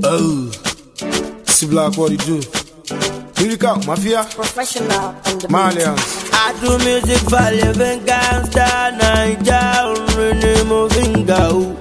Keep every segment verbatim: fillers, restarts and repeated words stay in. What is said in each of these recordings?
Oh, see Black, what you do? Lyrical Mafia, Professional on the Malians. I do music for living gangsta, Naija, only moving go.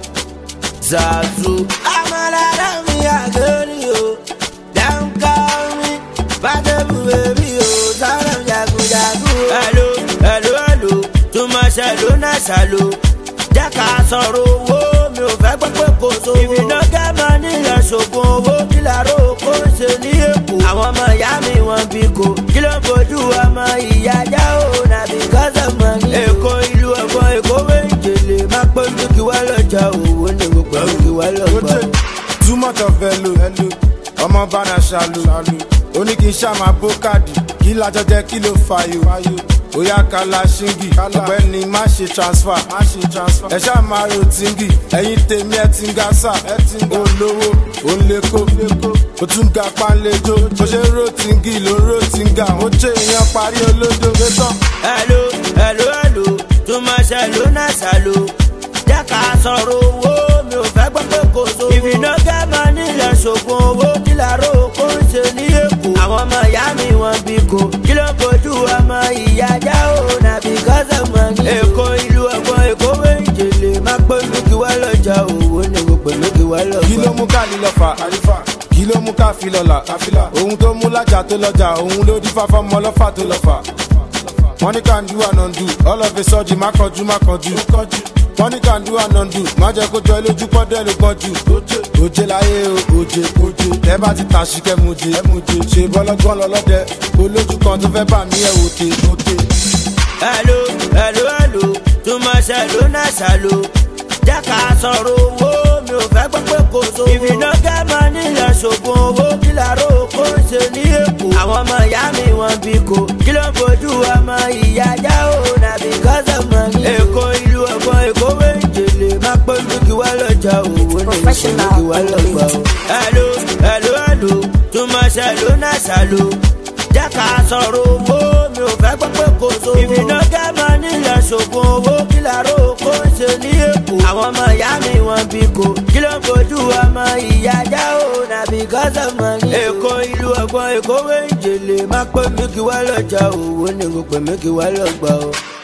Zazu, I'm a lot of me, I got you. Don't call me, but the baby, oh, Zalam Yagu Yagu. Hello, hello, hello, too much, hello, nice, hello. Jacka sorrow, oh, me, oh, back, back, back, so. If you don't get money, you're so go, oh, Kilaro, oh, it's a new. Àwọn ọmọ ìyá mi wọ́n bí ko kí ló fojú ọmọ ìyá já o na because of money. Èkó ìlú ẹ̀gbọ́n Èkó méjèlè máa pé dúkì wá lọ́jà owó ní gbogbo dúkì wá lọ́gbà. Too much of hello, hello. Ọmọ bánà ṣàlù, ó ní kí n ṣàmà bó káàdì, kí lájọ jẹ́ kí ló fàyò. Oya kala ṣíngì, ọ̀gbẹ́ni má ṣe transfer. Ẹ ṣáà máa ro tíngì, ẹ̀yin tèmi ẹ ti ń ga sá. Olówó, ó ń lékó, ó tún ga pánlẹ́jọ́. Bó ṣe ro tíngì ló ro tíngà, ó jẹ́ èèyàn parí olódò gbẹ́tàn. Hello, hello, hello, tó máa ṣàlò náà ṣàlò. Jẹ́ ká sọ̀rọ̀ owó, mi ò fẹ́ gbọ́ pé kò so. If you no get money, lọ ṣògùn owó, kí làárọ̀ kó ń ṣe ní Èkó. Àwọn ọmọ ìyá mi wọ́n bí ko, kí ló fojú ọmọ ìyá já o na because of money. Èkó ìlú ẹ̀gbọ́n Èkó méjèlè máa pé lókè wá lọ́jà owó ní gbogbo lókè wá lọ́gbà. Kí ló mú ká lílọ fà? Kí ló mú ká fi lọ́la? Ohun tó mú lájà tó lọ́jà, òun ló dífá fọ́mọ ọlọ́fà tó lọ́fà. Money can do and undo, all of a sudden má kọjú má kọjú. Money can do and undo, má jẹ́ kó jọ lójú pọ́dẹ́ ló pọ́jú. Oje láyé o, oje, oje, ẹ bá ti tàn síkẹ́ muje. Ṣé bọ́lọ́gbọ́n lọ́lọ́dẹ, olójú kan tó fẹ́ bà mí ẹ̀ wòte. Hello, hello, hello, too much hello náà ṣàlò. Jẹ́ ká sọ̀rọ̀ owó, mi ò fẹ́ gbọ́ pé kò so. If you no get money, lọ ṣògùn owó, kí làárọ̀ kó ń ṣe ní Èkó. Àwọn ọmọ ìyá mi wọ́n bí ko, kí ló fojú ọmọ ìyá já o na because of money. Èkó ìlú ẹ̀gbọ́n Èkó méjèlè máa pé dúkì wá lọ́jà owó ní gbogbo dúkì wá lọ́gbà o. Hello, hello, hello, too much hello náà ṣàlò. Jẹ́ ká sọ̀rọ̀ owó, mi ò fẹ́ gbọ́ pé kò so. If you no get money, lọ ṣògùn owó, kí làárọ̀ kó ń ṣe ní Èkó. Àwọn ọmọ ìyá mi wọ́n bí ko, kí ló fojú ọmọ ìyá já o na because of money. Èkó ìlú ẹ̀gbọ́n Èkó méjèlè máa pé dúkì wá lọ́jà owó ní gbogbo dúkì wá lọ́gbà o.